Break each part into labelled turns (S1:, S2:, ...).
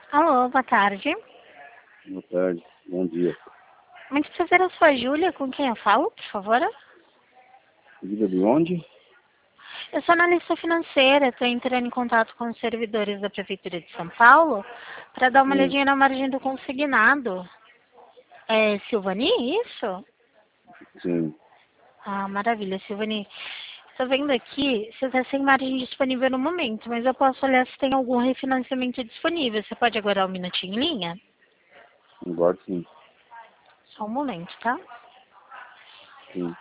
S1: Alô, boa tarde.
S2: Boa tarde, bom dia.
S1: Muito prazer, eu sou a Júlia, com quem eu falo, por favor?
S2: Vida de onde?
S1: Eu sou analista financeira, estou entrando em contato com os servidores da Prefeitura de São Paulo para dar uma
S2: Sim,
S1: olhadinha na margem do consignado. É Silvani, isso?
S2: sim.
S1: Ah, maravilha, Silvani. Estou vendo aqui, você está sem margem disponível no momento, mas eu posso olhar se tem algum refinanciamento disponível. Você pode aguardar um minutinho em linha?
S2: Agora sim,
S1: Só um momento, tá?
S2: sim.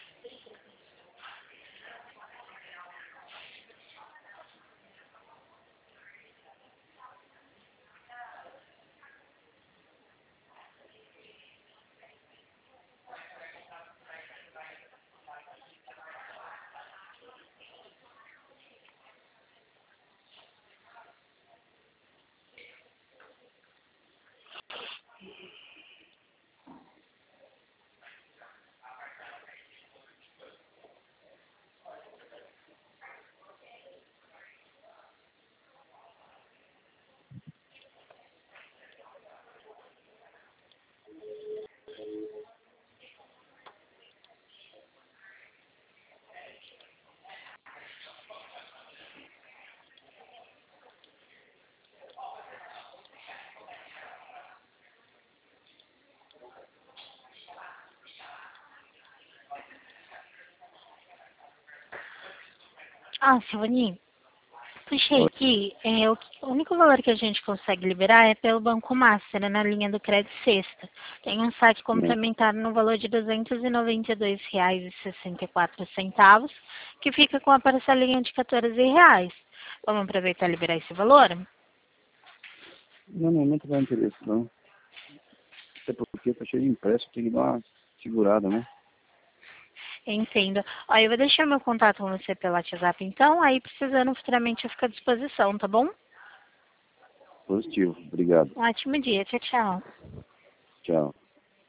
S1: Ah, Silvani, puxei
S2: Oi.
S1: aqui, o único valor que a gente consegue liberar é pelo Banco Master, na linha do crédito sexta. Tem um saque
S2: Sim.
S1: complementar no valor de R$ 292,64, que fica com a parcelinha de R$ 14. Vamos aproveitar e liberar esse valor?
S2: Não, não tem interesse não. Até porque tá cheio de impresso, tem que dar uma segurada, né?
S1: Entendo. Ó, eu vou deixar meu contato com você pelo WhatsApp, então, aí precisando futuramente eu fico à disposição, tá bom?
S2: Positivo, obrigado.
S1: Um ótimo dia, tchau, tchau.
S2: Tchau.